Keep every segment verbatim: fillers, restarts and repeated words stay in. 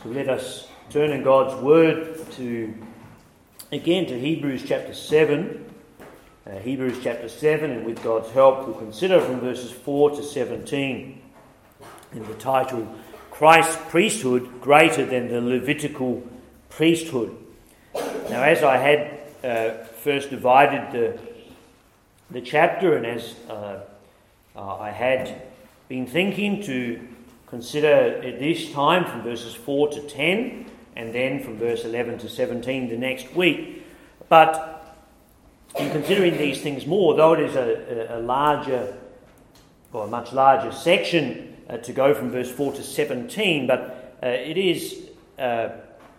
So let us turn in God's Word to, again, to Hebrews chapter seven. Uh, Hebrews chapter seven, and with God's help we'll consider from verses four to seventeen in the title, Christ's priesthood greater than the Levitical priesthood. Now, as I had uh, first divided the, the chapter, and as uh, uh, I had been thinking to consider at this time from verses four to ten, and then from verse eleven to seventeen the next week. But in considering these things more, though it is a, a, a larger, or a much larger section uh, to go from verse four to seventeen, but uh, it is, uh,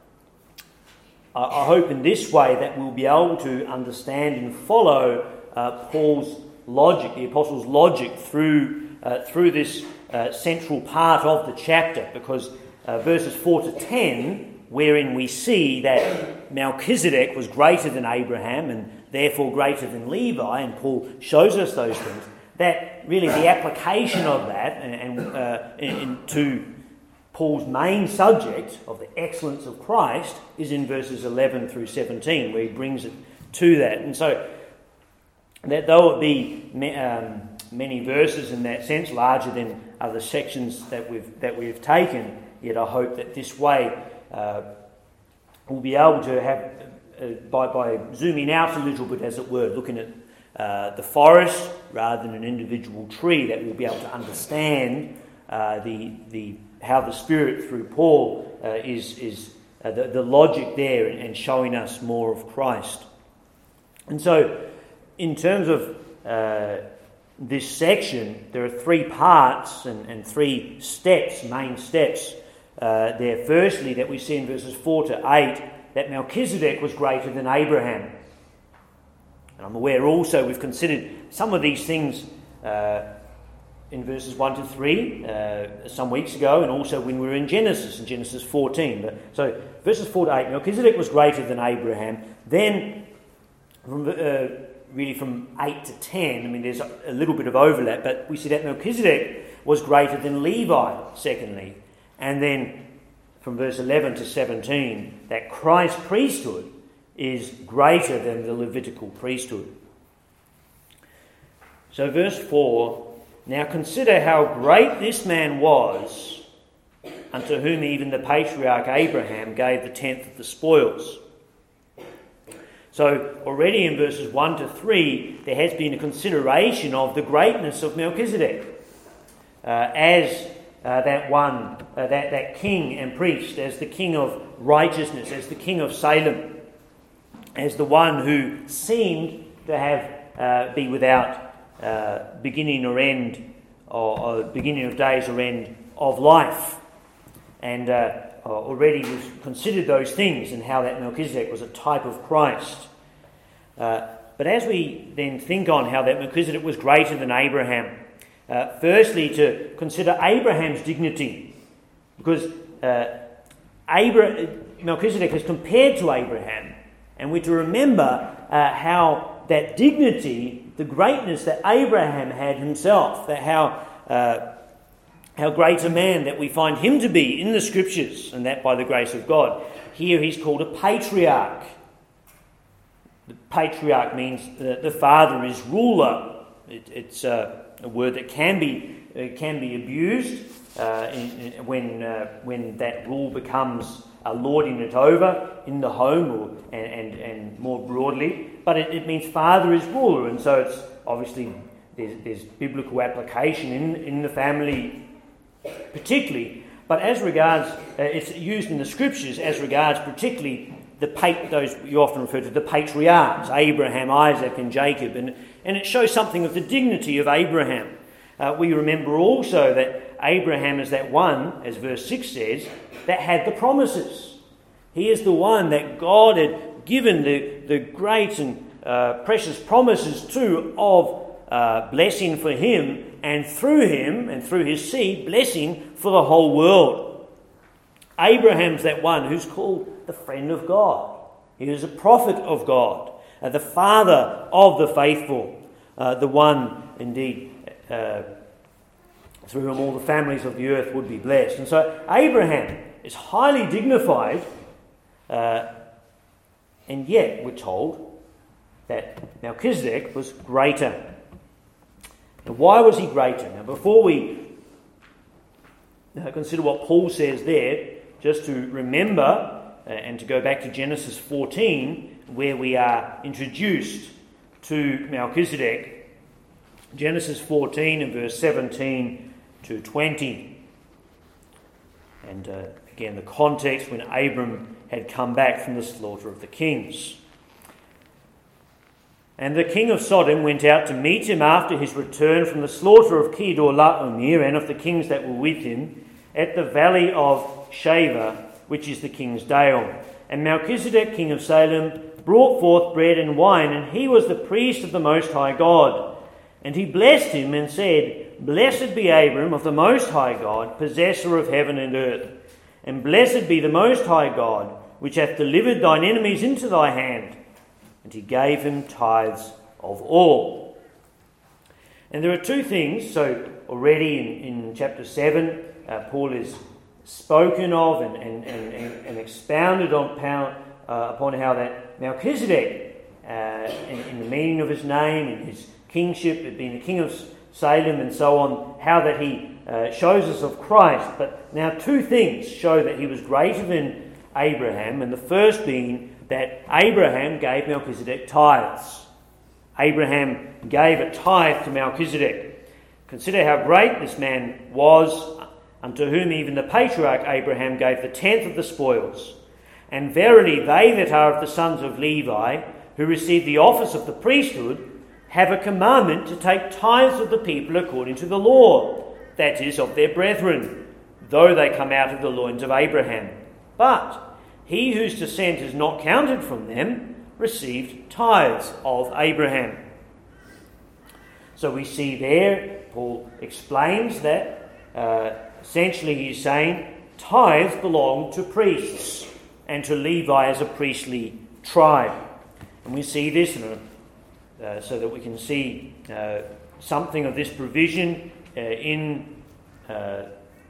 I, I hope in this way that we'll be able to understand and follow uh, Paul's logic, the Apostle's logic through uh, through this uh, central part of the chapter, because uh, verses four to ten, wherein we see that Melchizedek was greater than Abraham and therefore greater than Levi, and Paul shows us those things, that really the application of that and, and uh, into Paul's main subject of the excellence of Christ is in verses eleven through seventeen, where he brings it to that. And so that though it be um, many verses in that sense, larger than other sections that we've that we've taken, yet I hope that this way uh, we'll be able to have, uh, by, by zooming out a little bit, as it were, looking at uh, the forest rather than an individual tree, that we'll be able to understand uh, the the how the Spirit through Paul uh, is is uh, the, the logic there, and, and showing us more of Christ. And so, in terms of uh, this section, there are three parts and, and three steps, main steps uh, there. Firstly, that we see in verses four to eight, that Melchizedek was greater than Abraham. And I'm aware also we've considered some of these things uh, in verses one to three uh, some weeks ago, and also when we were in Genesis, in Genesis fourteen. But, so verses four to eight, Melchizedek was greater than Abraham. Then from uh, really from eight to ten, I mean there's a, a little bit of overlap, but we see that Melchizedek was greater than Levi, secondly. And then from verse eleven to seventeen, that Christ's priesthood is greater than the Levitical priesthood. So verse four, now consider how great this man was, unto whom even the patriarch Abraham gave the tenth of the spoils. So already in verses one to three, there has been a consideration of the greatness of Melchizedek uh, as uh, that one, uh, that, that king and priest, as the king of righteousness, as the king of Salem, as the one who seemed to have uh, be without uh, beginning or end, or, or beginning of days or end of life. And uh, already we've considered those things and how that Melchizedek was a type of Christ. Uh, but as we then think on how that Melchizedek was greater than Abraham, uh, firstly to consider Abraham's dignity, because uh, Abra- Melchizedek is compared to Abraham, and we're to remember uh, how that dignity, the greatness that Abraham had himself, that how uh, how great a man that we find him to be in the Scriptures, and that by the grace of God. Here he's called a patriarch. The patriarch means that the father is ruler. It, it's uh, a word that can be uh, can be abused uh, in, in, when uh, when that rule becomes uh, lording it over in the home, or and and, and more broadly. But it, it means father is ruler, and so it's obviously there's, there's biblical application in in the family, particularly. But as regards, uh, it's used in the Scriptures as regards particularly the pat- those you often refer to the patriarchs, Abraham, Isaac, and Jacob, and and it shows something of the dignity of Abraham. Uh, we remember also that Abraham is that one, as verse six says, that had the promises. He is the one that God had given the the great and uh, precious promises to of uh, blessing for him, and through him and through his seed, blessing for the whole world. Abraham's that one who's called the friend of God. He is a prophet of God, uh, the father of the faithful, uh, the one indeed uh, through whom all the families of the earth would be blessed. And so Abraham is highly dignified, uh, and yet we're told that Melchizedek was greater. Now, why was he greater? Now, before we uh, consider what Paul says there, just to remember uh, and to go back to Genesis fourteen, where we are introduced to Melchizedek. Genesis fourteen and verse seventeen to twenty. And uh, again, the context when Abram had come back from the slaughter of the kings. And the king of Sodom went out to meet him after his return from the slaughter of Kedorlaomer and of the kings that were with him at the valley of Shaveh, which is the king's dale. And Melchizedek, king of Salem, brought forth bread and wine, and he was the priest of the Most High God. And he blessed him and said, Blessed be Abram of the Most High God, possessor of heaven and earth. And blessed be the Most High God, which hath delivered thine enemies into thy hand. And he gave him tithes of all. And there are two things. So already in, in chapter seven, uh, Paul is spoken of and, and, and, and expounded on uh, upon how that Melchizedek, uh, in, in the meaning of his name, in his kingship, being the king of Salem and so on, how that he uh, shows us of Christ. But now two things show that he was greater than Abraham, and the first being that Abraham gave Melchizedek tithes. Abraham gave a tithe to Melchizedek. Consider how great this man was, unto whom even the patriarch Abraham gave the tenth of the spoils. And verily they that are of the sons of Levi, who receive the office of the priesthood, have a commandment to take tithes of the people according to the law, that is, of their brethren, though they come out of the loins of Abraham. But he whose descent is not counted from them received tithes of Abraham. So we see there, Paul explains that uh, essentially he's saying tithes belong to priests and to Levi as a priestly tribe. And we see this in a, uh, so that we can see uh, something of this provision uh, in uh,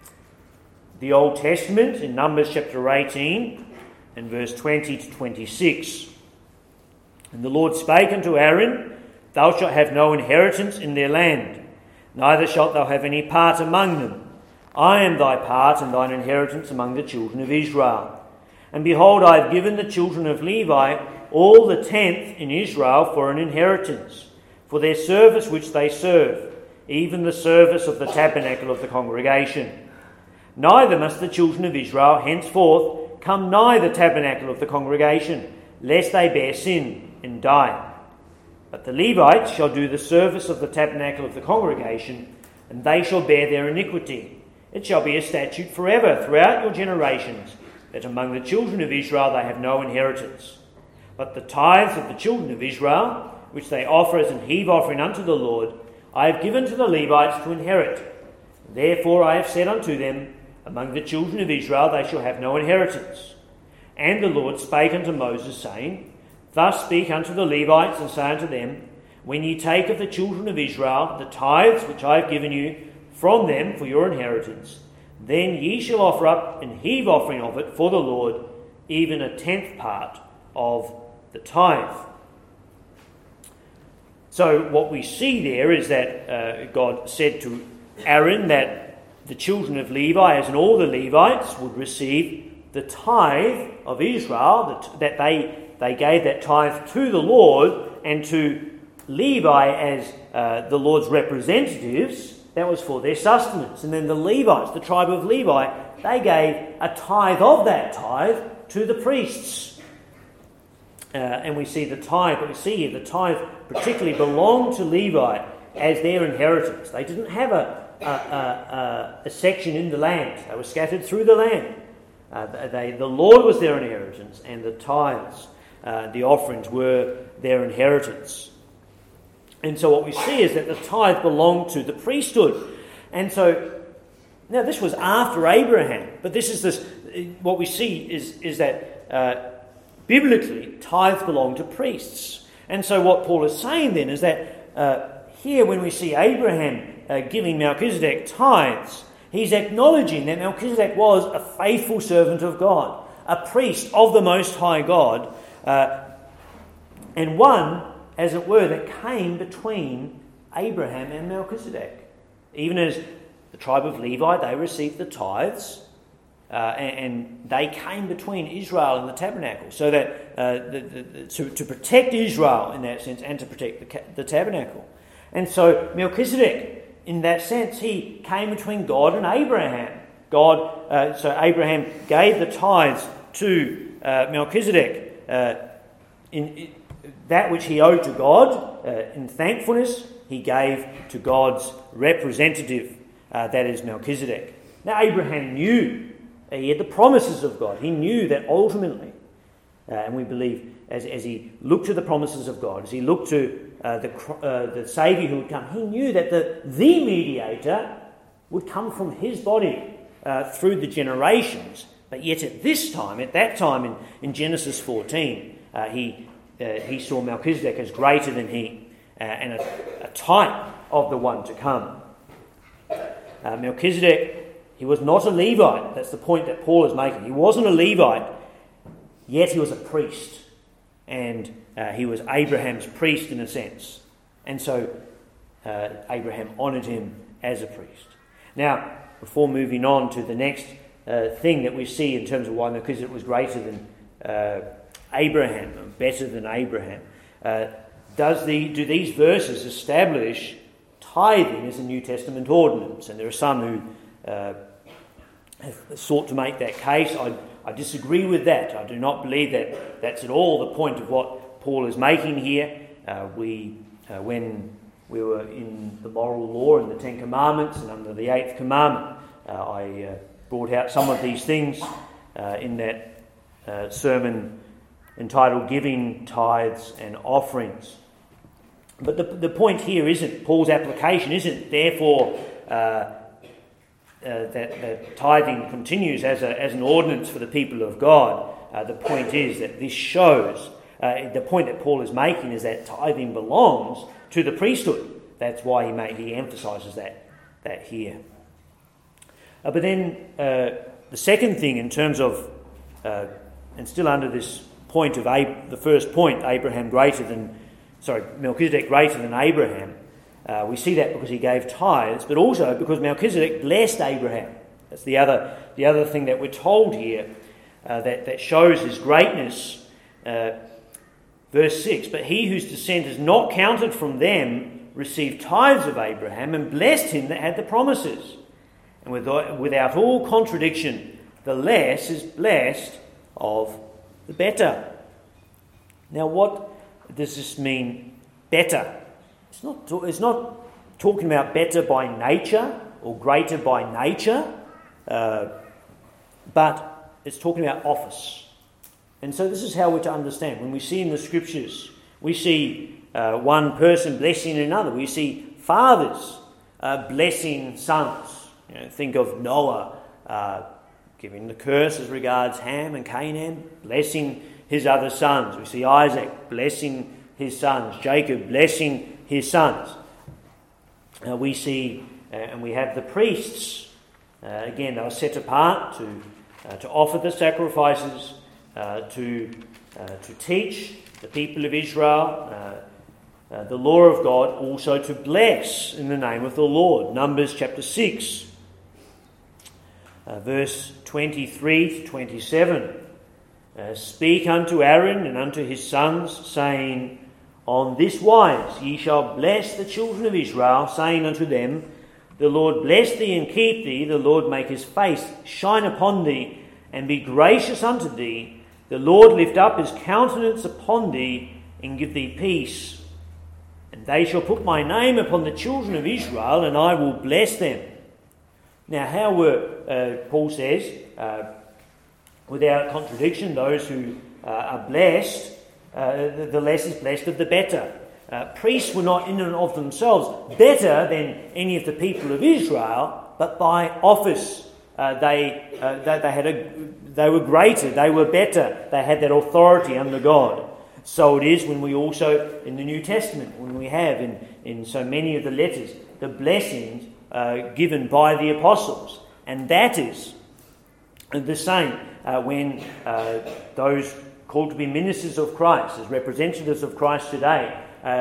the Old Testament, in Numbers chapter eighteen and verse twenty to twenty-six. And the Lord spake unto Aaron, Thou shalt have no inheritance in their land, neither shalt thou have any part among them. I am thy part and thine inheritance among the children of Israel. And behold, I have given the children of Levi all the tenth in Israel for an inheritance, for their service which they serve, even the service of the tabernacle of the congregation. Neither must the children of Israel henceforth come nigh the tabernacle of the congregation, lest they bear sin and die. But the Levites shall do the service of the tabernacle of the congregation, and they shall bear their iniquity. It shall be a statute forever throughout your generations, that among the children of Israel they have no inheritance. But the tithes of the children of Israel, which they offer as an heave offering unto the Lord, I have given to the Levites to inherit. Therefore I have said unto them, Among the children of Israel they shall have no inheritance. And the Lord spake unto Moses, saying, Thus speak unto the Levites, and say unto them, When ye take of the children of Israel the tithes which I have given you from them for your inheritance, then ye shall offer up an heave offering of it for the Lord, even a tenth part of the tithe. So what we see there is that uh, God said to Aaron that the children of Levi, as in all the Levites, would receive the tithe of Israel, that, that they, they gave that tithe to the Lord, and to Levi as uh, the Lord's representatives, that was for their sustenance. And then the Levites, the tribe of Levi, they gave a tithe of that tithe to the priests. Uh, and we see the tithe, but we see here the tithe particularly belonged to Levi as their inheritance. They didn't have a, a, a, a section in the land. They were scattered through the land. Uh, they, the Lord was their inheritance, and the tithes, uh, the offerings, were their inheritance. And so what we see is that the tithe belonged to the priesthood. And so, now this was after Abraham, but this is this. What we see is, is that uh, biblically, tithes belong to priests. And so what Paul is saying then is that uh, here when we see Abraham uh, giving Melchizedek tithes, He's acknowledging that Melchizedek was a faithful servant of God, a priest of the Most High God, uh, and one, as it were, that came between Abraham and Melchizedek. Even as the tribe of Levi, they received the tithes, uh, and, and they came between Israel and the tabernacle, so that uh, the, the, the, to, to protect Israel in that sense and to protect the, the tabernacle. And so Melchizedek, in that sense, he came between God and Abraham. God, uh, so Abraham gave the tithes to uh, Melchizedek, uh, in, in that which he owed to God uh, in thankfulness. He gave to God's representative, uh, that is Melchizedek. Now Abraham knew, uh, he had the promises of God. He knew that ultimately, uh, and we believe as, as he looked to the promises of God, as he looked to uh, the uh, the Saviour who would come, he knew that the, the mediator would come from his body uh, through the generations. But yet at this time, at that time in, in Genesis fourteen, uh, he uh, he saw Melchizedek as greater than he. Uh, and a, a type of the one to come. Uh, Melchizedek, he was not a Levite. That's the point that Paul is making. He wasn't a Levite, yet he was a priest. And uh, he was Abraham's priest in a sense. And so uh, Abraham honoured him as a priest. Now, before moving on to the next uh, thing that we see in terms of why Melchizedek was greater than uh, Abraham, better than Abraham, uh, Does the do these verses establish tithing as a New Testament ordinance? And there are some who uh, have sought to make that case. I, I disagree with that. I do not believe that that's at all the point of what Paul is making here. Uh, we, uh, when we were in the moral law and the Ten Commandments and under the Eighth Commandment, uh, I uh, brought out some of these things uh, in that uh, sermon entitled Giving Tithes and Offerings. But the, the point here isn't, Paul's application isn't therefore uh, uh, that, that tithing continues as, a, as an ordinance for the people of God. Uh, the point is that this shows, uh, the point that Paul is making is that tithing belongs to the priesthood. That's why he made, he emphasises that, that here. Uh, but then uh, the second thing in terms of, uh, and still under this point of Ab- the first point, Abraham greater than Sorry, Melchizedek greater than Abraham. Uh, we see that because he gave tithes, but also because Melchizedek blessed Abraham. That's the other the other thing that we're told here uh, that, that shows his greatness. Uh, verse six, but he whose descent is not counted from them received tithes of Abraham and blessed him that had the promises. And without, without all contradiction, the less is blessed of the better. Now what does this mean better? It's not, it's not talking about better by nature or greater by nature, uh, but it's talking about office. And so this is how we're to understand. When we see in the Scriptures, we see uh, one person blessing another. We see fathers uh, blessing sons. You know, think of Noah uh, giving the curse as regards Ham and Canaan, blessing his other sons. We see Isaac blessing his sons, Jacob blessing his sons. Uh, we see, uh, and we have the priests. Uh, again, they were set apart to uh, to offer the sacrifices, uh, to uh, to teach the people of Israel uh, uh, the law of God, also to bless in the name of the Lord. Numbers chapter six, uh, verse twenty-three to twenty-seven. Uh, Speak unto Aaron and unto his sons, saying, On this wise ye shall bless the children of Israel, saying unto them, The Lord bless thee and keep thee, the Lord make his face shine upon thee, and be gracious unto thee, the Lord lift up his countenance upon thee, and give thee peace. And they shall put my name upon the children of Israel, and I will bless them. Now how were, uh, Paul says, uh, without contradiction, those who uh, are blessed, uh, the, the less is blessed of the better. Uh, priests were not in and of themselves better than any of the people of Israel, but by office. Uh, they, uh, they they had a they were greater, they were better, they had that authority under God. So it is when we also in the New Testament, when we have in, in so many of the letters the blessings uh, given by the apostles. And that is the same uh, when uh, those called to be ministers of Christ, as representatives of Christ today, uh,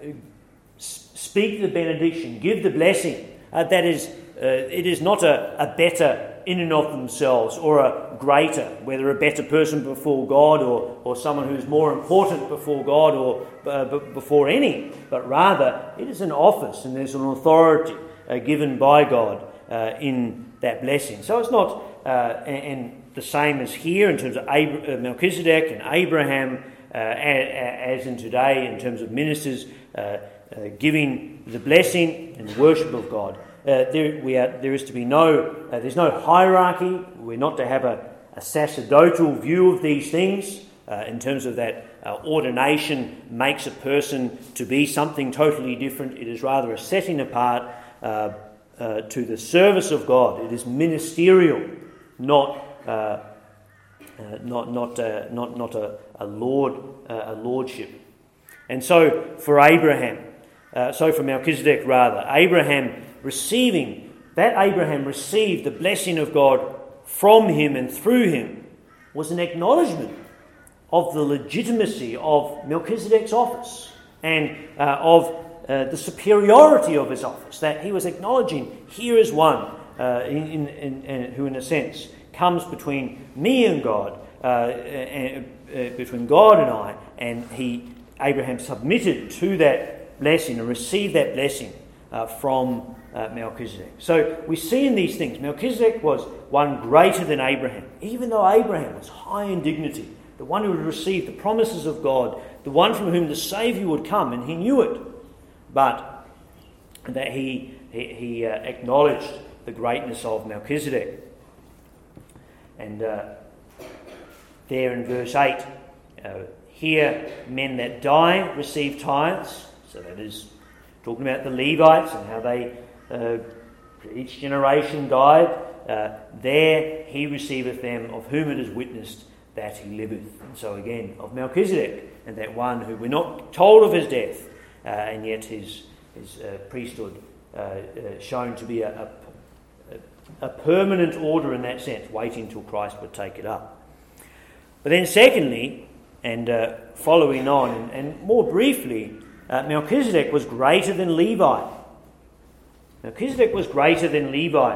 speak the benediction, give the blessing. Uh, that is, uh, it is not a, a better in and of themselves or a greater, whether a better person before God or, or someone who's more important before God or uh, b- before any, but rather it is an office and there's an authority uh, given by God uh, in that blessing. So it's not, uh, and, and the same as here in terms of Ab- uh, Melchizedek and Abraham, uh, as, as in today in terms of ministers uh, uh, giving the blessing and the worship of God. Uh, there, we are, there is to be no, uh, there's no hierarchy. We're not to have a, a sacerdotal view of these things uh, in terms of that uh, ordination makes a person to be something totally different. It is rather a setting apart uh, uh, to the service of God. It is ministerial, not uh, uh, not not uh, not not a, a lord uh, a lordship. And so for Abraham, uh, so for Melchizedek rather, Abraham. Receiving, that Abraham received the blessing of God from him and through him was an acknowledgement of the legitimacy of Melchizedek's office and uh, of uh, the superiority of his office, that he was acknowledging, here is one uh, in, in, in, in, who in a sense comes between me and God, uh, and, uh, between God and I, and he, Abraham submitted to that blessing and received that blessing uh, from Uh, Melchizedek. So we see in these things, Melchizedek was one greater than Abraham, even though Abraham was high in dignity, the one who would receive the promises of God, the one from whom the Saviour would come, and he knew it, but that he, he, he uh, acknowledged the greatness of Melchizedek. And uh, there in verse eight, uh, here men that die receive tithes, so that is talking about the Levites and how they Uh, each generation died. Uh, there he receiveth them, of whom it is witnessed that he liveth. And so again, of Melchizedek, and that one who we're not told of his death, uh, and yet his his uh, priesthood uh, uh, shown to be a, a, a permanent order in that sense, waiting till Christ would take it up. But then secondly, and uh, following on, and, and more briefly, uh, Melchizedek was greater than Levi. Melchizedek was greater than Levi.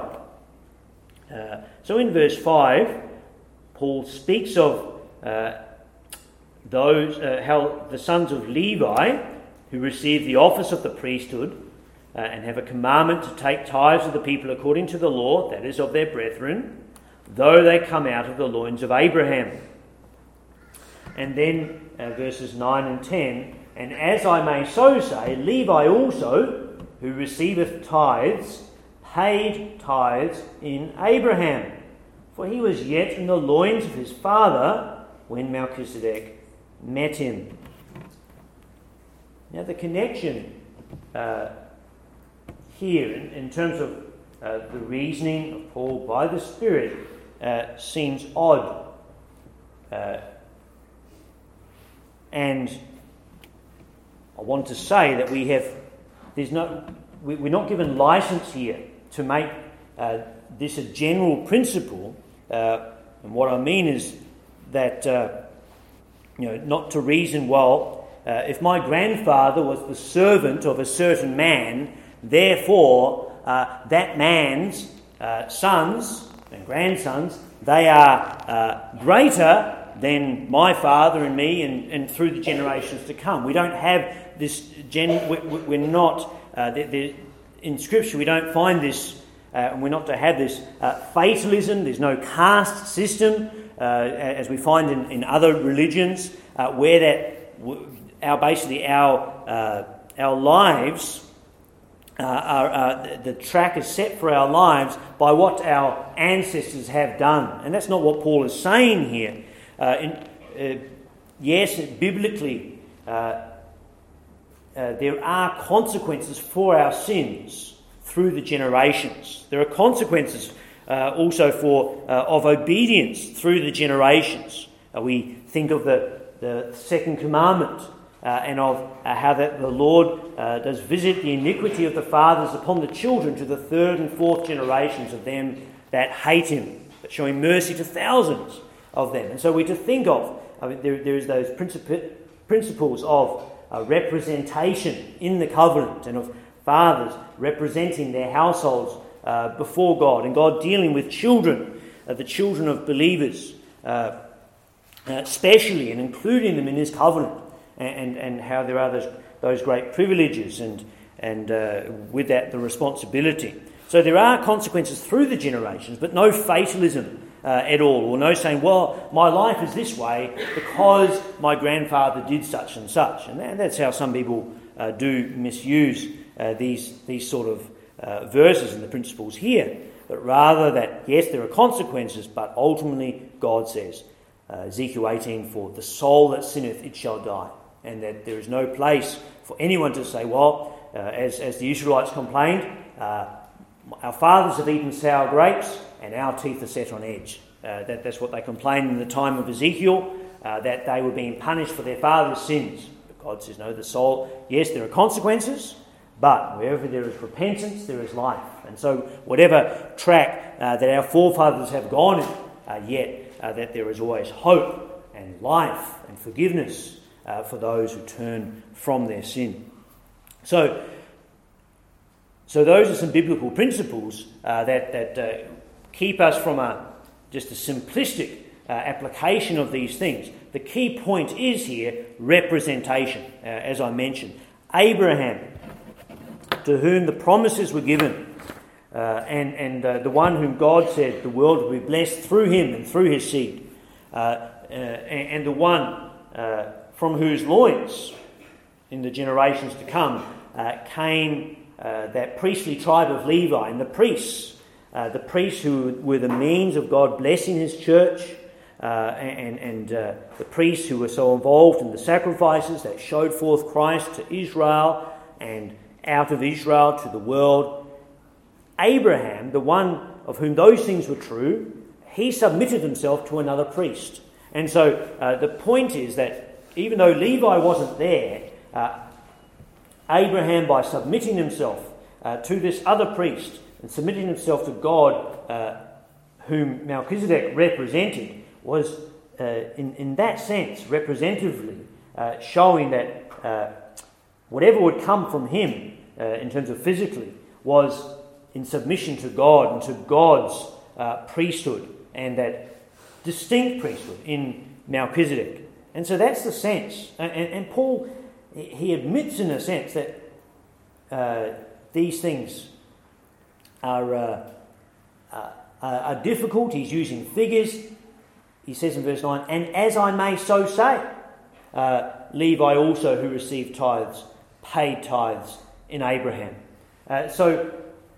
Uh, so in verse five, Paul speaks of uh, those uh, how the sons of Levi, who receive the office of the priesthood uh, and have a commandment to take tithes of the people according to the law, that is of their brethren, though they come out of the loins of Abraham. And then uh, verses nine and ten, and as I may so say, Levi also, who receiveth tithes, paid tithes in Abraham, for he was yet in the loins of his father when Melchizedek met him. Now the connection uh, here, in, in terms of uh, the reasoning of Paul by the Spirit, uh, seems odd. Uh, and I want to say that we have There's no, we're not given license here to make uh, this a general principle. Uh, and what I mean is that, uh, you know, not to reason, well, uh, if my grandfather was the servant of a certain man, therefore uh, that man's uh, sons and grandsons, they are uh, greater than my father and me and, and through the generations to come. We don't have this, gen, we're not, uh, the, the, in Scripture we don't find this, uh, and we're not to have this uh, fatalism. There's no caste system, uh, as we find in, in other religions, uh, where that, our basically our, uh, our lives, uh, are, uh, the track is set for our lives by what our ancestors have done. And that's not what Paul is saying here. Uh, in, uh, yes, biblically, uh, uh, there are consequences for our sins through the generations. There are consequences uh, also for uh, of obedience through the generations. Uh, we think of the, the second commandment uh, and of uh, how that the Lord uh, does visit the iniquity of the fathers upon the children to the third and fourth generations of them that hate him, but showing mercy to thousands of them. And so we're to think of, I mean, there, there is those princip- principles of uh, representation in the covenant, and of fathers representing their households uh, before God, and God dealing with children, uh, the children of believers, uh, uh, especially, and including them in his covenant, and, and, and how there are those, those great privileges, and, and uh, with that the responsibility. So there are consequences through the generations, but no fatalism uh, at all, or no saying, well, my life is this way because my grandfather did such and such. And that, that's how some people uh, do misuse uh, these, these sort of uh, verses and the principles here. But rather that, yes, there are consequences, but ultimately God says, uh, Ezekiel eighteen four, the soul that sinneth, it shall die. And that there is no place for anyone to say, well, uh, as, as the Israelites complained, uh, our fathers have eaten sour grapes and our teeth are set on edge. Uh, that, that's what they complained in the time of Ezekiel, uh, that they were being punished for their father's sins. But God says, no, the soul, yes, there are consequences, but wherever there is repentance, there is life. And so whatever track uh, that our forefathers have gone in, uh, yet uh, that there is always hope and life and forgiveness uh, for those who turn from their sin. So, So those are some biblical principles uh, that, that uh, keep us from a, just a simplistic uh, application of these things. The key point is here representation, uh, as I mentioned. Abraham, to whom the promises were given, uh, and, and uh, the one whom God said the world would be blessed through him and through his seed, uh, uh, and, and the one uh, from whose loins in the generations to come uh, came Uh, that priestly tribe of Levi, and the priests, uh, the priests who were the means of God blessing his church, uh, and, and uh, the priests who were so involved in the sacrifices that showed forth Christ to Israel and out of Israel to the world. Abraham, the one of whom those things were true, he submitted himself to another priest. And so uh, the point is that even though Levi wasn't there, uh, Abraham, by submitting himself uh, to this other priest and submitting himself to God, uh, whom Melchizedek represented, was uh, in, in that sense, representatively, uh, showing that uh, whatever would come from him uh, in terms of physically was in submission to God and to God's uh, priesthood, and that distinct priesthood in Melchizedek. And so that's the sense. And, and, and Paul, he admits in a sense that uh, these things are, uh, uh, are difficult. He's using figures. He says in verse nine, and as I may so say, uh, Levi also, who received tithes, paid tithes in Abraham. Uh, so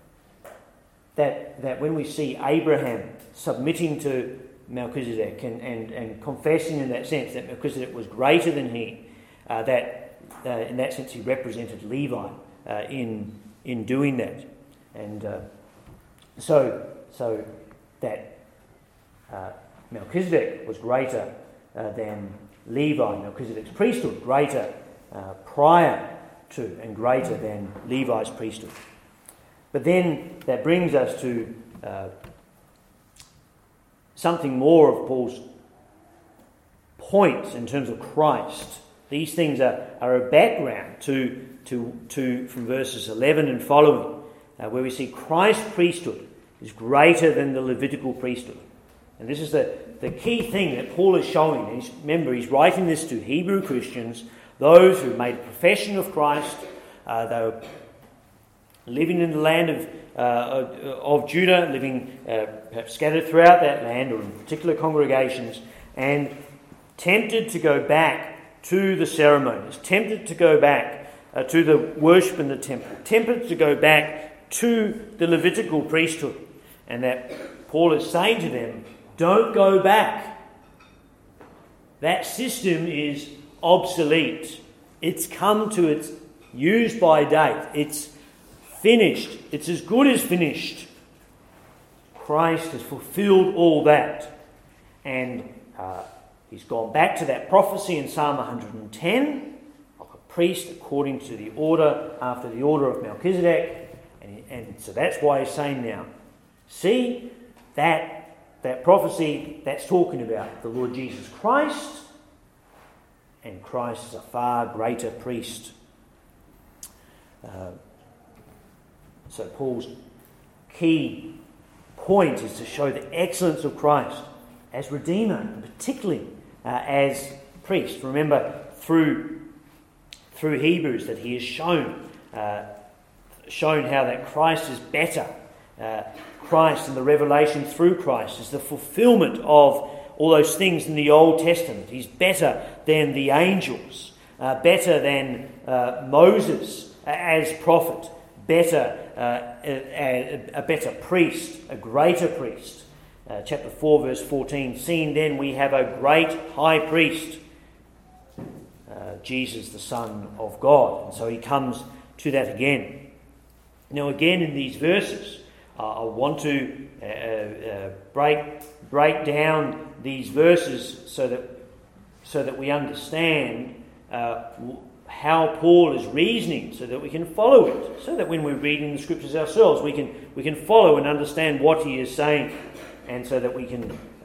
that, that when we see Abraham submitting to Melchizedek and, and, and confessing in that sense that Melchizedek was greater than he, uh, that Uh, in that sense, he represented Levi uh, in in doing that, and uh, so so that uh, Melchizedek was greater uh, than Levi. Melchizedek's priesthood greater uh, prior to and greater than Levi's priesthood. But then that brings us to uh, something more of Paul's points in terms of Christ. These things are, are a background to, to, to from verses eleven and following, uh, where we see Christ's priesthood is greater than the Levitical priesthood. And this is the, the key thing that Paul is showing. He's, remember, he's writing this to Hebrew Christians, those who made a profession of Christ. Uh, they were living in the land of, uh, of Judah, living uh, perhaps scattered throughout that land or in particular congregations, and tempted to go back to the ceremonies, tempted to go back uh, to the worship in the temple, tempted to go back to the Levitical priesthood. And that Paul is saying to them, don't go back. That system is obsolete. It's come to its use-by date. It's finished. It's as good as finished. Christ has fulfilled all that. And uh, he's gone back to that prophecy in Psalm one hundred ten, priest according to the order, after the order of Melchizedek. And, and so that's why he's saying now, see that, that prophecy that's talking about the Lord Jesus Christ, and Christ is a far greater priest. Uh, so Paul's key point is to show the excellence of Christ as Redeemer, and particularly uh, as priest. Remember, through through Hebrews, that he has shown uh, shown how that Christ is better. Uh, Christ and the revelation through Christ is the fulfillment of all those things in the Old Testament. He's better than the angels, uh, better than uh, Moses as prophet, better, uh, a, a better priest, a greater priest. Uh, chapter four, verse fourteen, seeing then we have a great high priest, uh, Jesus, the Son of God. And so he comes to that again. Now again in these verses, uh, I want to uh, uh, break break down these verses so that so that we understand uh, how Paul is reasoning, so that we can follow it, so that when we're reading the scriptures ourselves, we can we can follow and understand what he is saying, and so that we can uh,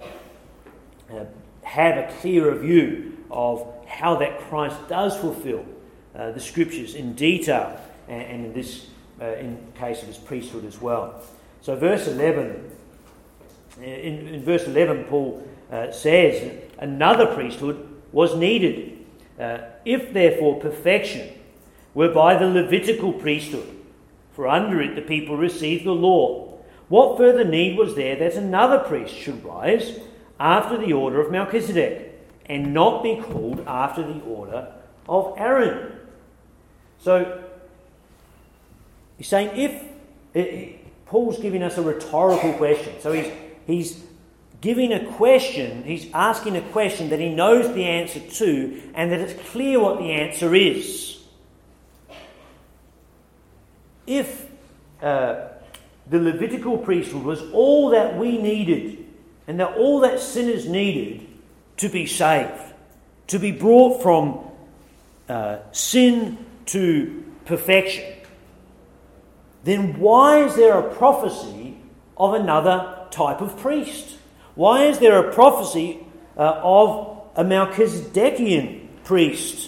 uh, have a clearer view of how that Christ does fulfill uh, the scriptures in detail, and, and in this uh, in case of his priesthood as well. So verse eleven, in, in verse eleven, Paul uh, says, another priesthood was needed. Uh, if therefore perfection were by the Levitical priesthood, for under it the people received the law, what further need was there that another priest should rise after the order of Melchizedek, and not be called after the order of Aaron? So he's saying, if it, Paul's giving us a rhetorical question. So he's he's giving a question, he's asking a question that he knows the answer to, and that it's clear what the answer is. If uh, the Levitical priesthood was all that we needed, and that all that sinners needed to be saved, to be brought from uh, sin to perfection, then why is there a prophecy of another type of priest? Why is there a prophecy uh, of a Melchizedekian priest?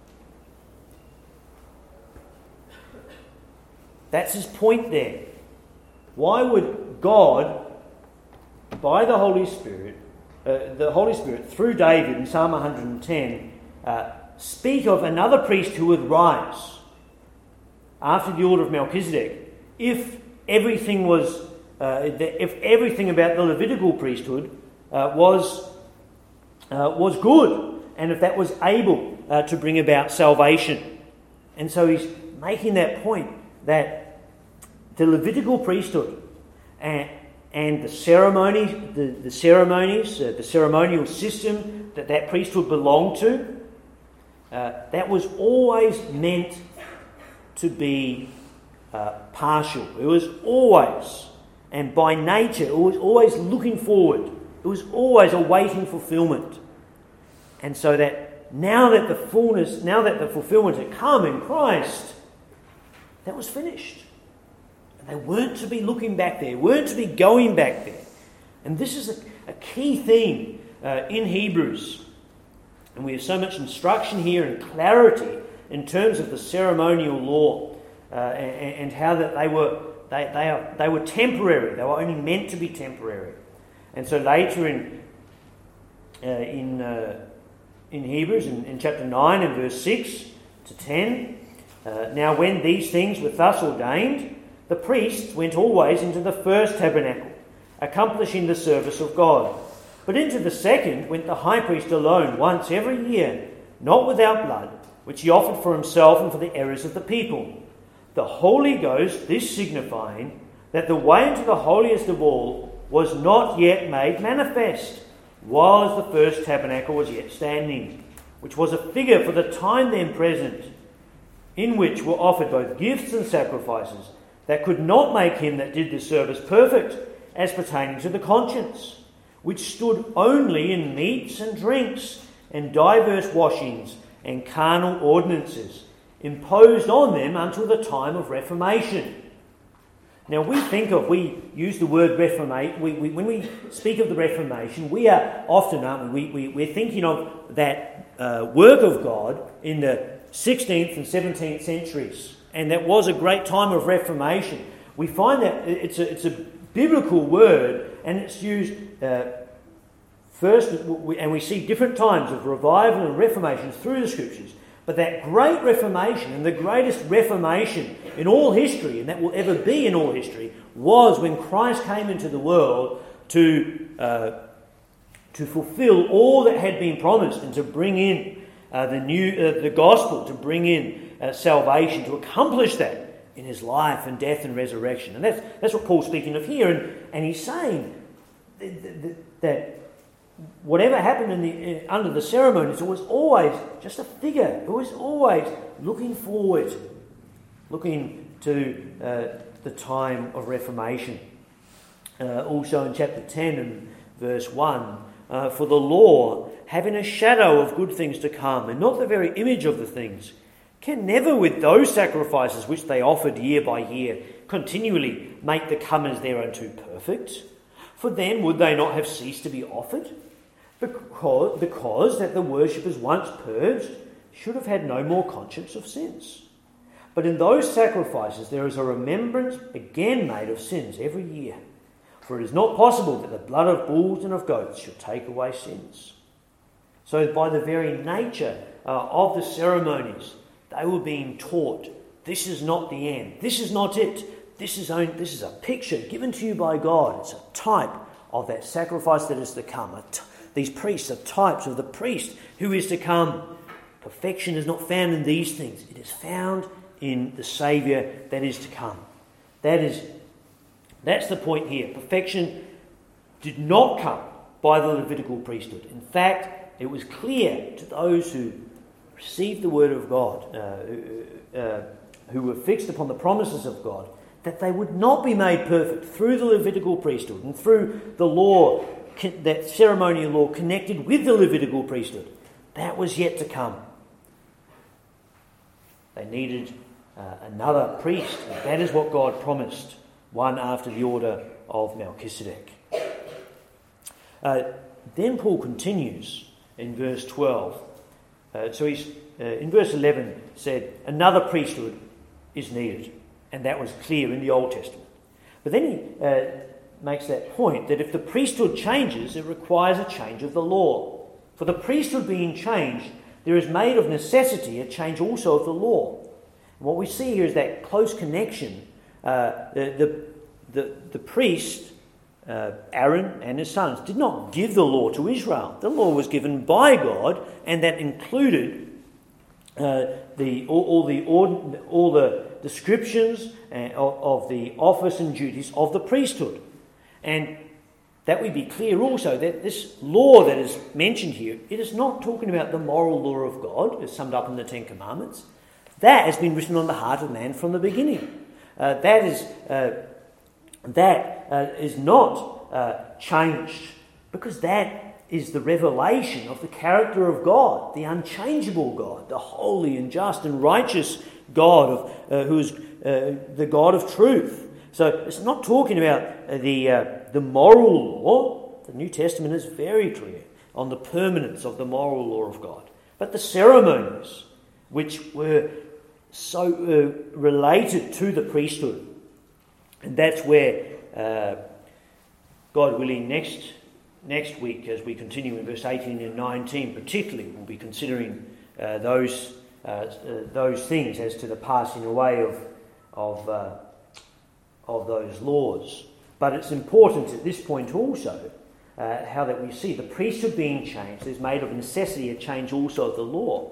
That's his point there. Why would God, by the Holy Spirit, uh, the Holy Spirit through David in Psalm one hundred ten, uh, speak of another priest who would rise after the order of Melchizedek, if everything was Uh, if everything about the Levitical priesthood uh, was uh, was good, and if that was able uh, to bring about salvation? And so he's making that point that the Levitical priesthood and, and the ceremonies, the, the ceremonies, uh, the ceremonial system that that priesthood belonged to, uh, that was always meant to be uh, partial. It was always, and by nature, it was always looking forward. It was always awaiting fulfillment. And so that now that the fullness, now that the fulfillment had come in Christ, that was finished. And they weren't to be looking back there, weren't to be going back there. And this is a, a key theme uh, in Hebrews. And we have so much instruction here and clarity in terms of the ceremonial law uh, and, and how that they were They they, are, they were temporary. They were only meant to be temporary. And so later in uh, in uh, in Hebrews, in, in chapter nine and verse six to ten, uh, now when these things were thus ordained, the priests went always into the first tabernacle, accomplishing the service of God. But into the second went the high priest alone, once every year, not without blood, which he offered for himself and for the errors of the people. The Holy Ghost, this signifying that the way into the holiest of all was not yet made manifest, while the first tabernacle was yet standing, which was a figure for the time then present, in which were offered both gifts and sacrifices, that could not make him that did the service perfect, as pertaining to the conscience, which stood only in meats and drinks, and divers washings, and carnal ordinances imposed on them until the time of Reformation. Now we think of, we use the word Reformation, we, we, when we speak of the Reformation, we are often, aren't we, we, we we're thinking of that uh, work of God in the sixteenth and seventeenth centuries, and that was a great time of Reformation. We find that it's a, it's a biblical word, and it's used uh, first, and we see different times of revival and reformation through the Scriptures. But that great Reformation, and the greatest Reformation in all history, and that will ever be in all history, was when Christ came into the world to uh, to fulfill all that had been promised, and to bring in uh, the new uh, the gospel, to bring in uh, salvation, to accomplish that in his life and death and resurrection. And that's that's what Paul's speaking of here, and and he's saying that, that whatever happened in the, uh, under the ceremonies, it was always just a figure. It was always looking forward, looking to uh, the time of Reformation. Uh, also in chapter ten and verse one, uh, for the law, having a shadow of good things to come, and not the very image of the things, can never with those sacrifices which they offered year by year continually make the comers thereunto perfect. For then would they not have ceased to be offered? Because, because that the worshippers once purged should have had no more conscience of sins. But in those sacrifices there is a remembrance again made of sins every year. For it is not possible that the blood of bulls and of goats should take away sins. So by the very nature uh, of the ceremonies, they were being taught, this is not the end, this is not it. This is, only, this is a picture given to you by God. It's a type of that sacrifice that is to come. These priests are types of the priest who is to come. Perfection is not found in these things. It is found in the Saviour that is to come. That is, that's the point here. Perfection did not come by the Levitical priesthood. In fact, it was clear to those who received the word of God, uh, uh, who were fixed upon the promises of God, that they would not be made perfect through the Levitical priesthood and through the law, that ceremonial law connected with the Levitical priesthood. That was yet to come. They needed uh, another priest. And that is what God promised, one after the order of Melchizedek. Uh, then Paul continues in verse twelve. Uh, so he's uh, in verse eleven said, another priesthood is needed. And that was clear in the Old Testament. But then he uh, makes that point that if the priesthood changes, it requires a change of the law. For the priesthood being changed, there is made of necessity a change also of the law. And what we see here is that close connection. Uh, the, the, the, the priest, uh, Aaron and his sons, did not give the law to Israel. The law was given by God, and that included uh, the all, all the all the descriptions of, of the office and duties of the priesthood. And that we be clear also that this law that is mentioned here, it is not talking about the moral law of God, as summed up in the Ten Commandments. That has been written on the heart of man from the beginning. Uh, that is uh, that uh, is not uh, changed, because that is the revelation of the character of God, the unchangeable God, the holy and just and righteous God of uh, who is uh, the God of truth. So it's not talking about the uh, the moral law. The New Testament is very clear on the permanence of the moral law of God. But the ceremonies, which were so uh, related to the priesthood, and that's where uh, God willing next next week, as we continue in verse eighteen and nineteen, particularly, we'll be considering uh, those uh, uh, those things as to the passing away of of. Uh, of those laws. But it's important at this point also uh, how that we see the priesthood being changed is made of necessity a change also of the law.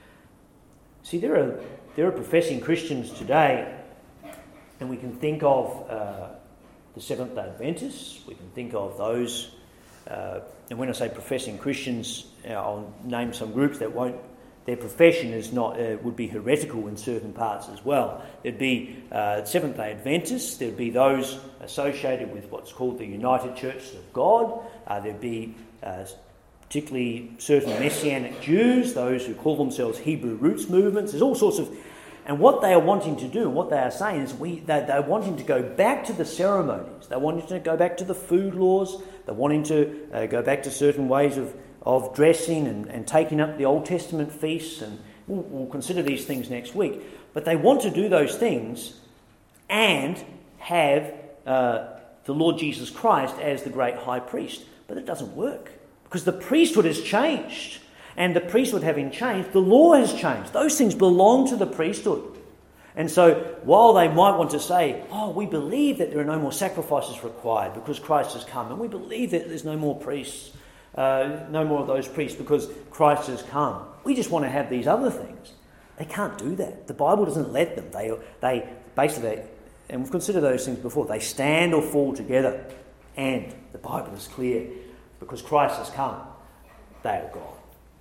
See, there are there are professing Christians today, and we can think of uh, the Seventh-day Adventists, we can think of those, uh, and when I say professing Christians, uh, I'll name some groups that won't, their profession is not uh, would be heretical in certain parts as well. There'd be uh, Seventh-day Adventists, there'd be those associated with what's called the United Churches of God, uh, there'd be uh, particularly certain Messianic Jews, those who call themselves Hebrew roots movements. There's all sorts of... And what they are wanting to do, and what they are saying is we they, they're wanting to go back to the ceremonies. They're wanting to go back to the food laws. They're wanting to uh, go back to certain ways of, of dressing and, and taking up the Old Testament feasts. And we'll, we'll consider these things next week. But they want to do those things and have uh, the Lord Jesus Christ as the great high priest. But it doesn't work because the priesthood has changed. And the priesthood having changed, the law has changed. Those things belong to the priesthood. And so while they might want to say, oh, we believe that there are no more sacrifices required because Christ has come, and we believe that there's no more priests, uh, no more of those priests because Christ has come. We just want to have these other things. They can't do that. The Bible doesn't let them. They, they basically, and we've considered those things before, they stand or fall together. And the Bible is clear. Because Christ has come, they are gone.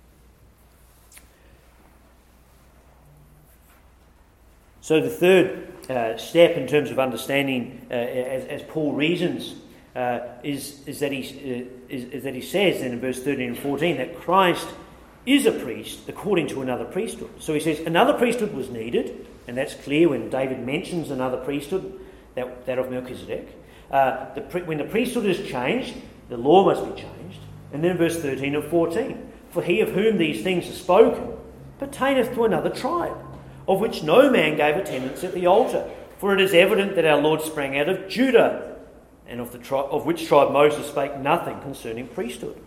So the third uh, step in terms of understanding, uh, as, as Paul reasons, uh, is, is, that he, uh, is, is that he says then in verse thirteen and fourteen that Christ is a priest according to another priesthood. So he says another priesthood was needed, and that's clear when David mentions another priesthood, that, that of Melchizedek. Uh, the, when the priesthood is changed, the law must be changed. And then verse thirteen and fourteen, for he of whom these things are spoken pertaineth to another tribe, of which no man gave attendance at the altar. For it is evident that our Lord sprang out of Judah, and of the tri- of which tribe Moses spake nothing concerning priesthood.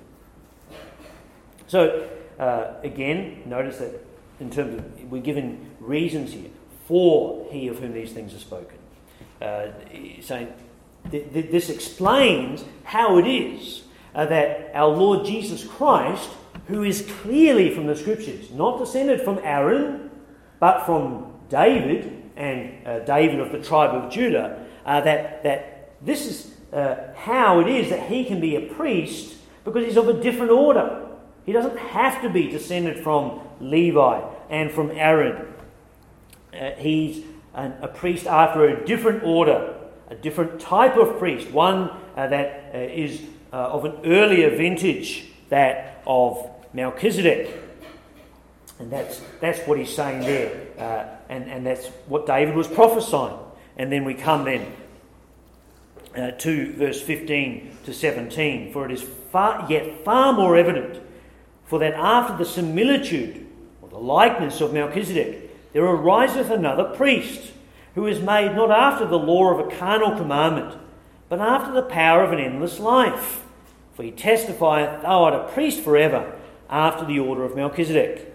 So, uh, again, notice that in terms of, we're given reasons here for he of whom these things are spoken. Uh, saying th- th- this explains how it is uh, that our Lord Jesus Christ, who is clearly from the Scriptures, not descended from Aaron, but from David, and uh, David of the tribe of Judah, uh, that, that this is uh, how it is that he can be a priest, because he's of a different order. He doesn't have to be descended from Levi and from Aaron. Uh, he's an, a priest after a different order, a different type of priest, one uh, that uh, is uh, of an earlier vintage, that of Melchizedek. And that's that's what he's saying there. Uh, and, and that's what David was prophesying. And then we come then uh, to verse fifteen to seventeen. For it is far, yet far more evident, for that after the similitude, or the likeness of Melchizedek, there ariseth another priest, who is made not after the law of a carnal commandment, but after the power of an endless life. For he testifieth, thou art a priest forever, after the order of Melchizedek.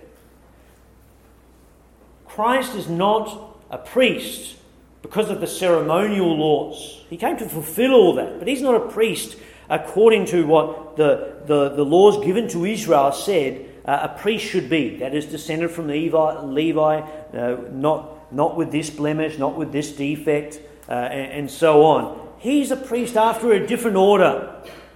Christ is not a priest because of the ceremonial laws. He came to fulfill all that, but he's not a priest according to what the, the, the laws given to Israel said uh, a priest should be. That is, descended from Levi, Levi uh, not, not with this blemish, not with this defect, uh, and, and so on. He's a priest after a different order.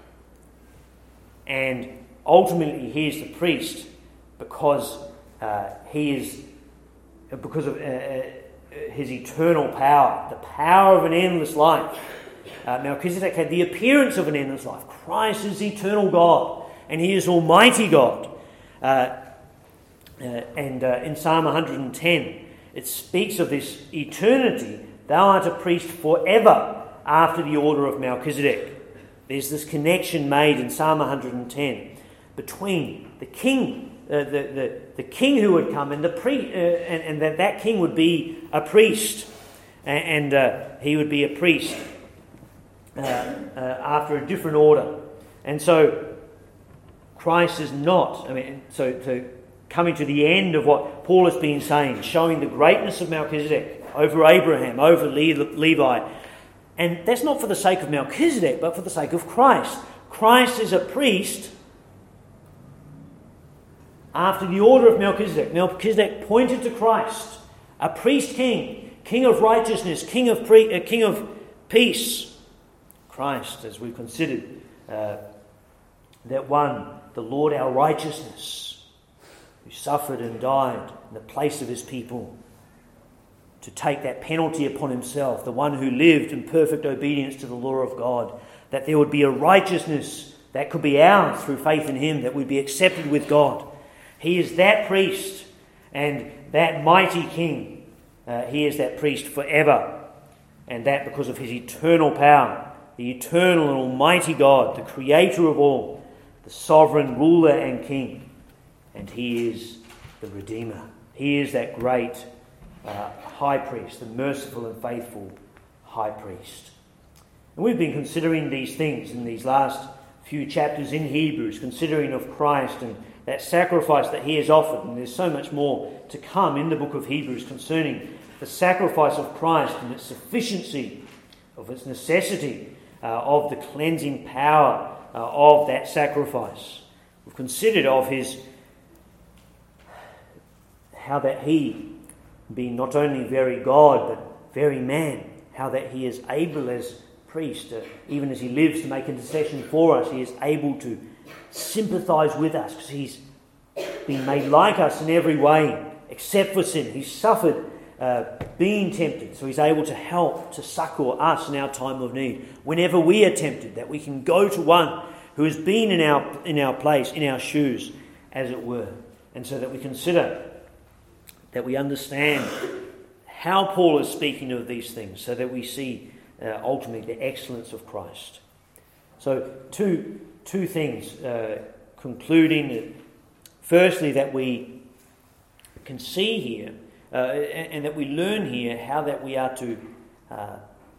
And ultimately he is the priest because uh, he is because of uh, his eternal power, the power of an endless life. Uh, Melchizedek had the appearance of an endless life. Christ is eternal God, and he is Almighty God. Uh, uh, and uh, in Psalm one hundred ten, it speaks of this eternity. Thou art a priest forever after the order of Melchizedek. There's this connection made in Psalm one hundred ten between the king Uh, the, the, the king who would come, and the pre, uh, and, and that that king would be a priest, and, and uh, he would be a priest uh, uh, after a different order. And so Christ is not, I mean, so to coming to the end of what Paul has been saying, showing the greatness of Melchizedek over Abraham, over Levi. And that's not for the sake of Melchizedek, but for the sake of Christ. Christ is a priest after the order of Melchizedek. Melchizedek pointed to Christ, a priest king, king of righteousness, king of pre- uh, king of peace. Christ, as we've considered, uh, that one, the Lord our righteousness, who suffered and died in the place of his people to take that penalty upon himself, the one who lived in perfect obedience to the law of God, that there would be a righteousness that could be ours through faith in him, that we'd be accepted with God. He is that priest and that mighty king. Uh, he is that priest forever, and that because of his eternal power, the eternal and almighty God, the creator of all, the sovereign ruler and king. And he is the Redeemer. He is that great uh, high priest, the merciful and faithful high priest. And we've been considering these things in these last few chapters in Hebrews, considering of Christ and that sacrifice that he has offered. And there's so much more to come in the book of Hebrews concerning the sacrifice of Christ and its sufficiency, of its necessity, uh, of the cleansing power uh, of that sacrifice. We've considered of his, how that he, being not only very God but very man, how that he is able as priest, uh, even as he lives to make intercession for us, he is able to sympathise with us because he's been made like us in every way except for sin. He's suffered uh, being tempted, so he's able to help, to succour us in our time of need. Whenever we are tempted, that we can go to one who has been in our in our place, in our shoes, as it were. And so that we consider, that we understand how Paul is speaking of these things, so that we see uh, ultimately the excellence of Christ. So two two things, uh, concluding. Firstly, that we can see here, uh, and, and that we learn here how that we are to uh,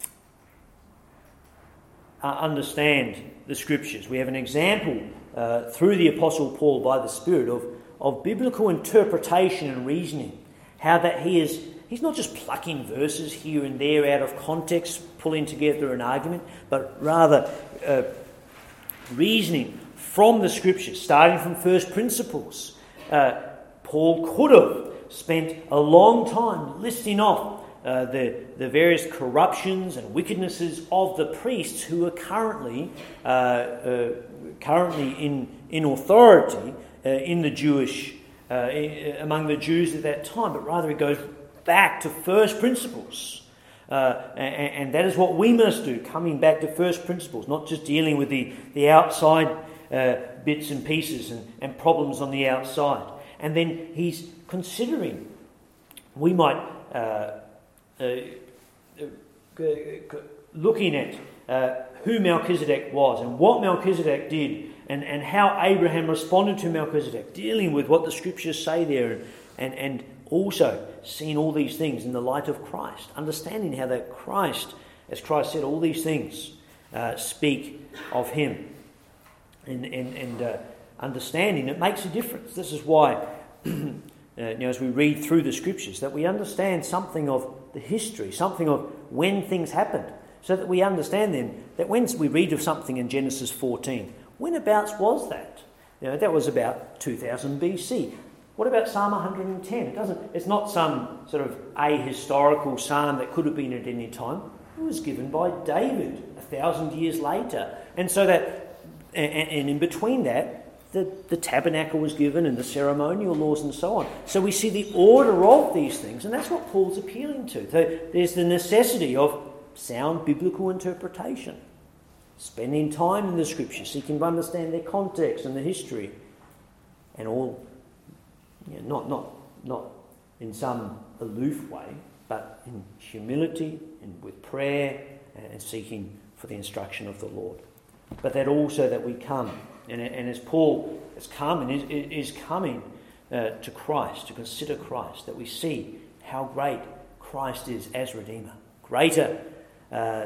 understand the Scriptures. We have an example uh, through the Apostle Paul by the Spirit of, of biblical interpretation and reasoning. How that he is, he's not just plucking verses here and there out of context, pulling together an argument, but rather uh, reasoning from the Scriptures, starting from first principles. Uh, Paul could have spent a long time listing off uh, the, the various corruptions and wickednesses of the priests who are currently uh, uh, currently in, in authority uh, in the Jewish uh, among the Jews at that time, but rather it goes back to first principles. Uh, and, and that is what we must do, coming back to first principles, not just dealing with the, the outside uh, bits and pieces and, and problems on the outside. And then he's considering, we might, uh, uh, uh, looking at uh, who Melchizedek was and what Melchizedek did and, and how Abraham responded to Melchizedek, dealing with what the Scriptures say there, and, and, and also seeing all these things in the light of Christ, understanding how that Christ, as Christ said, all these things uh, speak of him, and, and, and uh, understanding it makes a difference. This is why, uh, you know, as we read through the Scriptures, that we understand something of the history, something of when things happened, so that we understand them, that when we read of something in Genesis fourteen, whenabouts was that? You know, that was about two thousand B C. What about Psalm one hundred ten? It doesn't. It's not some sort of ahistorical psalm that could have been at any time. It was given by David a thousand years later, and so that, and, and in between that, the, the tabernacle was given and the ceremonial laws and so on. So we see the order of these things, and that's what Paul's appealing to. So there's the necessity of sound biblical interpretation, spending time in the Scriptures, seeking to understand their context and the history, and all. You know, not not not in some aloof way, but in humility and with prayer and seeking for the instruction of the Lord. But that also that we come, and, and as Paul has come and is, is coming uh, to Christ, to consider Christ, that we see how great Christ is as Redeemer, greater, uh,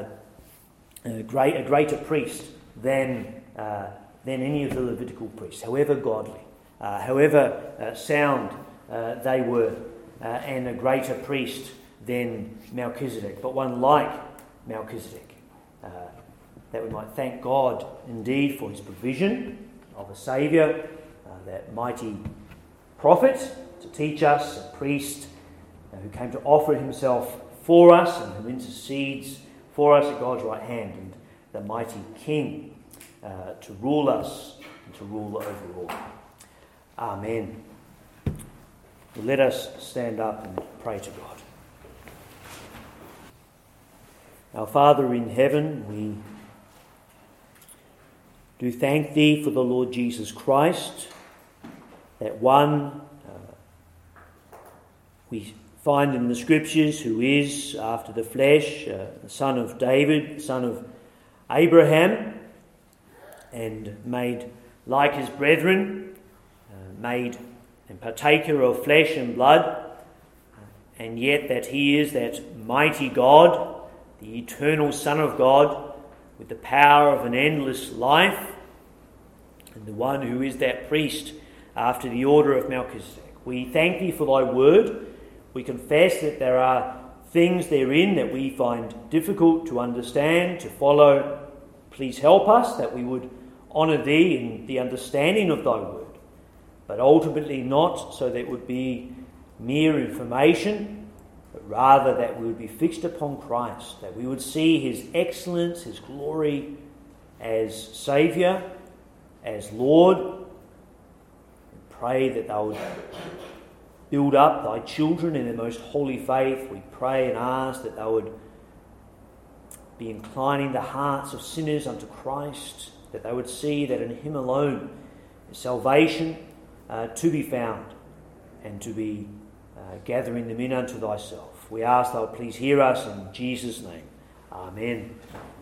a, great, a greater priest than uh, than any of the Levitical priests, however godly. Uh, however uh, sound uh, they were, uh, and a greater priest than Melchizedek, but one like Melchizedek, uh, that we might thank God indeed for his provision of a Saviour, uh, that mighty prophet to teach us, a priest uh, who came to offer himself for us and who intercedes for us at God's right hand, and the mighty King uh, to rule us and to rule over all. Amen. Let us stand up and pray to God. Our Father in heaven, we do thank thee for the Lord Jesus Christ, that one uh, we find in the Scriptures who is, after the flesh, uh, the son of David, the son of Abraham, and made like his brethren, uh, made and partaker of flesh and blood, uh, and yet that he is that mighty God, the eternal Son of God, with the power of an endless life, and the one who is that priest after the order of Melchizedek. We thank thee for thy word. We confess that there are things therein that we find difficult to understand, to follow. Please help us that we would honour thee in the understanding of thy word, but ultimately not so that it would be mere information, but rather that we would be fixed upon Christ, that we would see his excellence, his glory as Saviour, as Lord. We pray that thou would build up thy children in their most holy faith. We pray and ask that thou would be inclining the hearts of sinners unto Christ, that they would see that in him alone is salvation uh, to be found, and to be uh, gathering them in unto thyself. We ask thou would please hear us in Jesus' name. Amen.